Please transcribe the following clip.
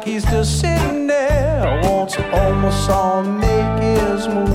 like he's just sitting there. Wants almost saw him make his move.